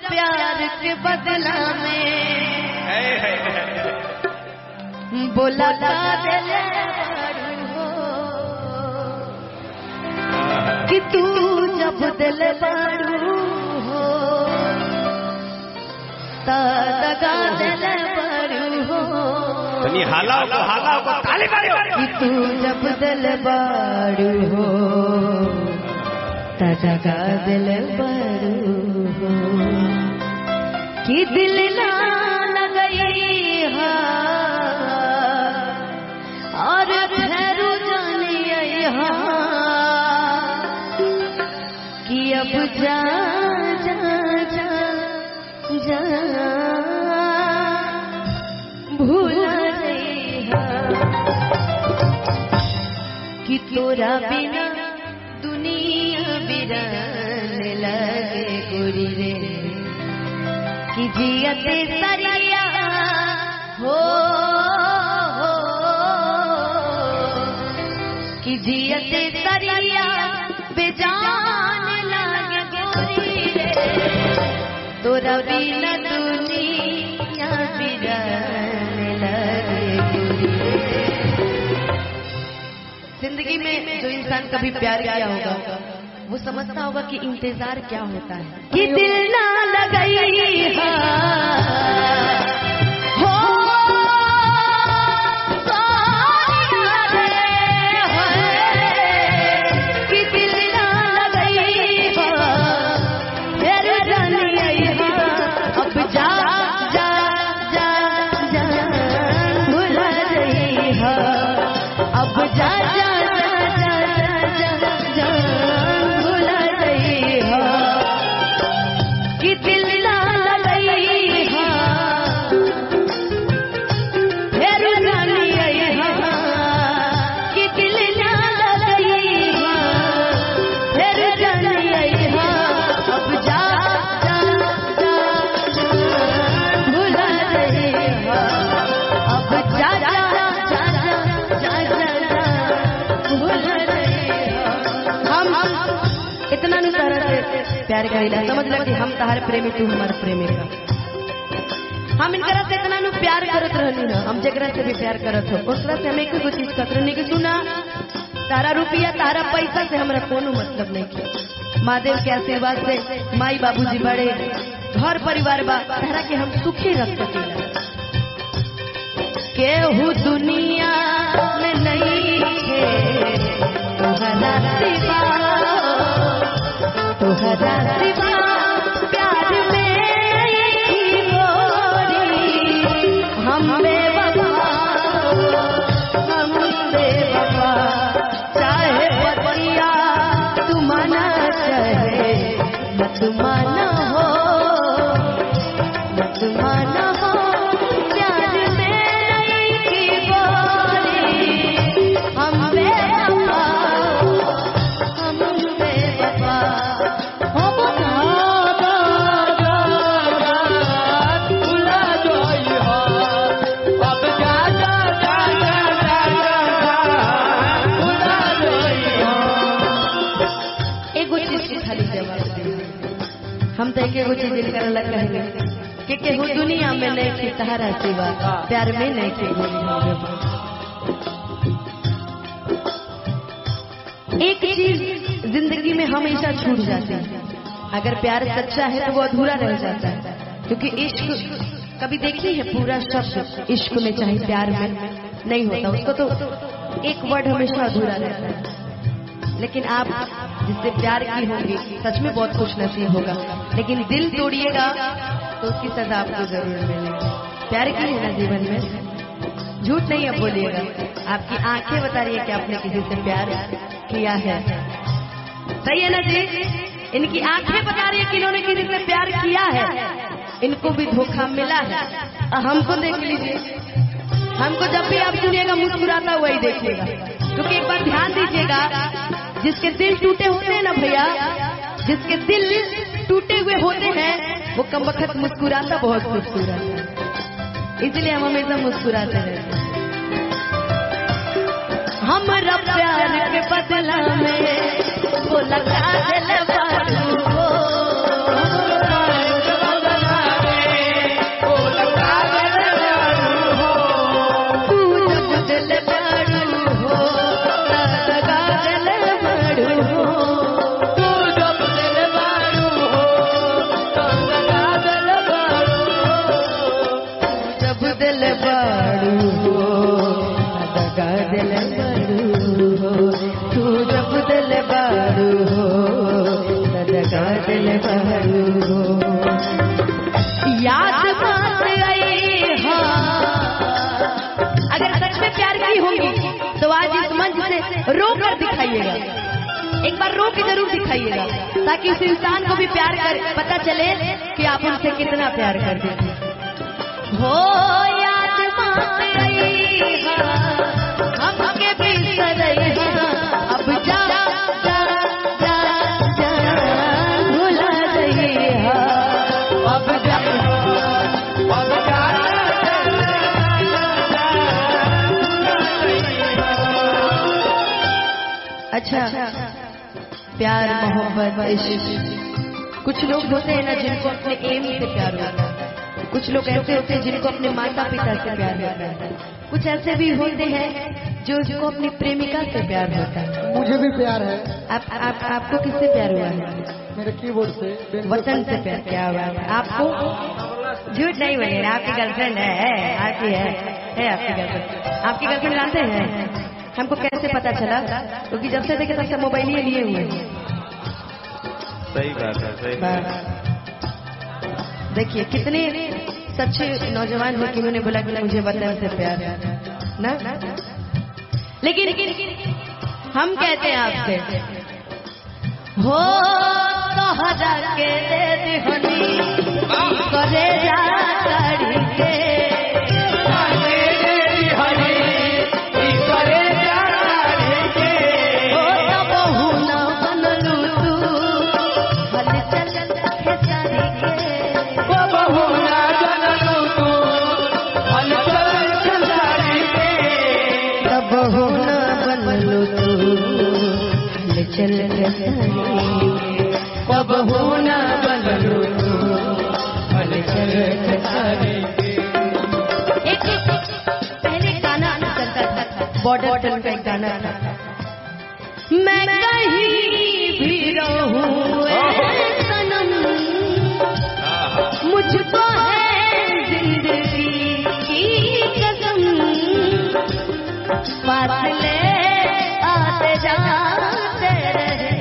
प्यार के बदला में बोला दिल हो कि तू जब दिल बारू हो दगा दिल बारू हो हाला को ताली मारो कि तू जब दिल बारू हो दगा दिल बारू हो कि दिल ना लगई है और ठहरू जाने कि अब जा जा जा जा भूला कि तोरा बिना दुनिया बिरान लगे गोरी रे कि जियते सरिया हो कि जियते सरिया बेजान लगे गोरी रे तोरा बिना दुनिया बिरान लगे गोरी रे। जिंदगी में जो इंसान कभी प्यार किया होगा वो समझता होगा कि इंतजार क्या होता है कि दिल ना लगई है हो कि दिल ना लगई है फिर जानी है अब जा जा जा जा भुला रही है अब जा जा कि दिल ना लगई है फिर जानी है कि दिल ना लगई है फिर जानी है अब जा जा जा भुला रही है अब जा जा जा जा जा भुला रही है। हम इतना नहीं तरह से प्यार करेला समझ लग कि हम तहारे प्रेमी तू हमारे प्रेमी का हम इनकरा से इतना नु प्यार करत रहनी ना हम जकरा से भी प्यार करत हो ओकरा से हमें कोई चीज कहत रहनी कि सुना तारा रुपया तारा पैसा से हमरा कोनो मतलब नहीं के महादेव के आशीर्वाद से माई बाबूजी बड़े घर परिवार बा तारा के हम सुखी रख सकीला केहू दुनिया में नहीं है तोहरा सिवा तोहरा सिवा प्यार में ही गोरी हम बेवफा चाहे बतिया तू माना चाहे मत माना हो मत माना हो प्यार में नहीं गोरी हम बेवफा हम तो एक चीज इनकर अलग कहेंगे कि केहू दुनिया में नहीं थी तहारा सिवा प्यार में नहीं थी गोरी एक चीज जिंदगी में हमेशा छूट जाती है अगर प्यार सच्चा है तो वो अधूरा रह जाता है क्योंकि इश्क कभी देखी है पूरा शब्द इश्क में चाहे प्यार में नहीं होता उसको तो एक वर्ड हमेशा अधूरा रहता है लेकिन आप जिससे प्यार की होंगी सच में बहुत खुश नसीब होगा लेकिन दिल तोड़िएगा तो उसकी सजा आपको जरूर मिलेगी प्यार की है ना जीवन में झूठ नहीं अब बोलिएगा आपकी आंखें बता रही है कि आपने किसी से प्यार किया है सही है ना जी इनकी आंखें बता रही है कि इन्होंने किसी से प्यार किया है इनको भी धोखा मिला है हमको देख लीजिए हमको जब भी आप सुनिएगा मुस्कुराता हुआ ही देखिएगा क्योंकि एक बार ध्यान दीजिएगा जिसके दिल टूटे होते हैं ना भैया जिसके दिल टूटे हुए होते हैं वो कम वक्त मुस्कुराता बहुत खूबसूरत है इसलिए हम हमेशा मुस्कुराते रहते हैं हमारा प्यार के बदला में वो लगा दिल बारू हो बहरू याद बात आई। हाँ अगर सच में प्यार की होगी तो आज इस मंच से रो कर दिखाइएगा, एक बार रो के जरूर दिखाइएगा, ताकि उस इंसान को भी प्यार कर पता चले कि आप उनसे कितना प्यार करते हैं। हो याद बात आई हमके बिसर अब जा जा जा जा भुला गई अब जा अब जा। अच्छा प्यार मोहब्बत इश्क, कुछ लोग होते हैं ना जिनको अपने एम से प्यार होता है, कुछ लोग ऐसे होते हैं जिनको अपने माता पिता से प्यार होता है, कुछ ऐसे भी होते हैं जिनको अपनी प्रेमिका से प्यार होता है। मुझे भी प्यार है। आपको किससे प्यार हुआ है? मेरे कीबोर्ड से, वतन से प्यार क्या हुआ है आपको? झूठ नहीं बनेगा, आपकी गर्लफ्रेंड है आपकी है आपकी गर्लफ्रेंड। आपकी गर्लफ्रेंड जानते हैं हमको कैसे पता चला? क्योंकि जब से देखे तब से मोबाइल ही लिए हुए। सही बात है, सही बात। देखिए कितने सच्चे नौजवान हैं कि उन्होंने बोला कि मुझे वतन से प्यार ना। लेकिन हम कहते हैं आपसे हो तो हजा के दिहनी करे जा करी के चल कब होना बदलो भल चल। एक पहले गाना चलता था, बॉर्डर टन का एक गाना था, मैं कहीं भी रहूं सनम मुझको है जिंदगी की कसम, फासले आते जाते रहे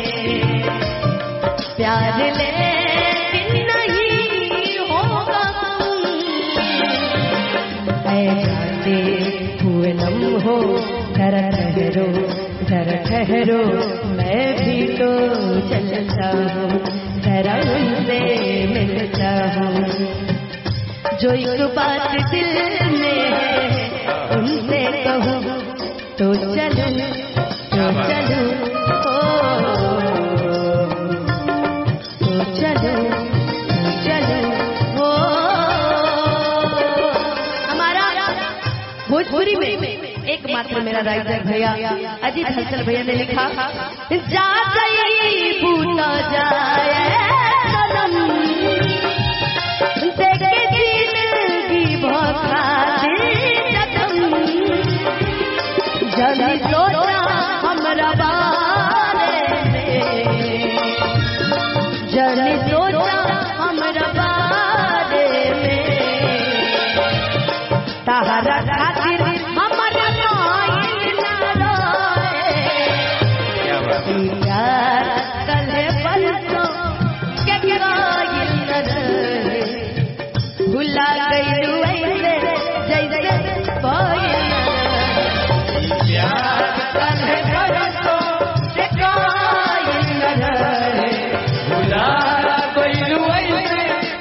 प्यार लेकिन नहीं होगा ऐसे हुए लम्हो जरा ठहरो मैं भी तो चलता हूँ जरा उनसे मिलता हूँ, जो एक बात दिल में है उनसे कहूँ तो चलूं तो चलूं तो चलूं हो। हमारा भोजपुरी में एकमात्र मेरा राइटर भैया अजीत हंसल भैया ने लिखा, जा गई बूटा जाए सनम देखे जिंदगी भौखा जल्दी सोचा हमरा बारे में, जल्दी सोचा हमरा बारे में, तारा खातिर हमरा कोई ना रोए, यार कल परसों के कोई न रहे, भुला गई ऐसे जैसे कोई न प्यार करे परसों से कोई न रहे, भुला गई ऐसे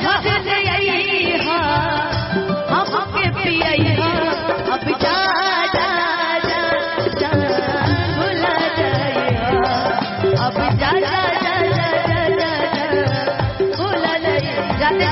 जहर ले आई हा हमके पियाई हा अब जा जा जा जा भुला जाए अब जा जा जा जा जा भुला जाए। जाते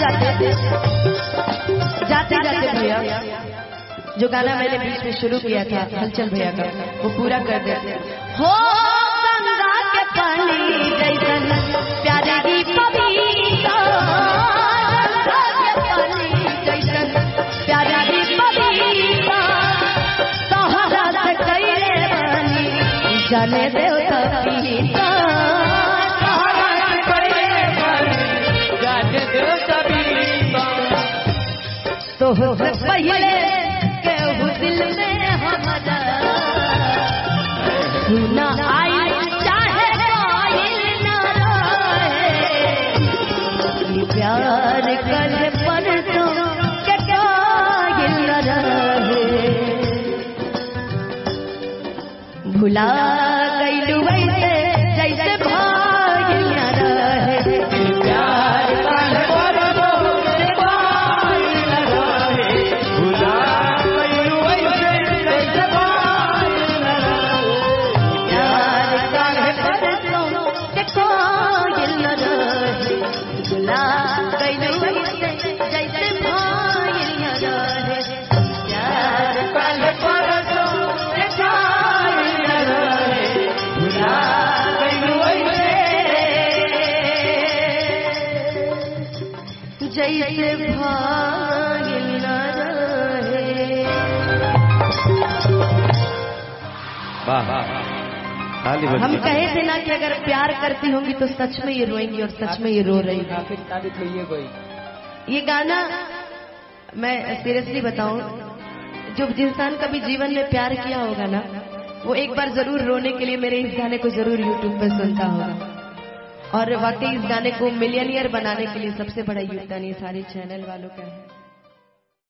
जाते भैया जो गाना मैंने बीच में शुरू किया था हलचल भैया का वो पूरा कर देते हो। गंगा के पानी जैसन प्यारे की पपीता गंगा के पानी जैसन प्यारे की पपीता सहारा से कईले पानी जाने देव तपीता सहारा से कईले पानी जाने देव तपीता तो पहले दिल में हमारा सुना आई चाहे कोई ना रहे प्यार कल पर तो के कोई ना रहे भुला गई वैसे जैसे भाई ना रहे प्यार कल पर तो के कोई ना रहे भुला जैसे भाई न रहे। हम कहे थे ना कि अगर प्यार करती होंगी तो सच में ये रोएंगी और सच में ये रो रही ये गाना मैं सीरियसली बताऊं जो इंसान कभी जीवन में प्यार किया होगा ना वो एक बार जरूर रोने के लिए मेरे इस गाने को जरूर यूट्यूब पर सुनता होगा। और वाकई इस गाने को मिलियनियर बनाने के लिए सबसे बड़ा योगदान ये सारे चैनल वालों का है।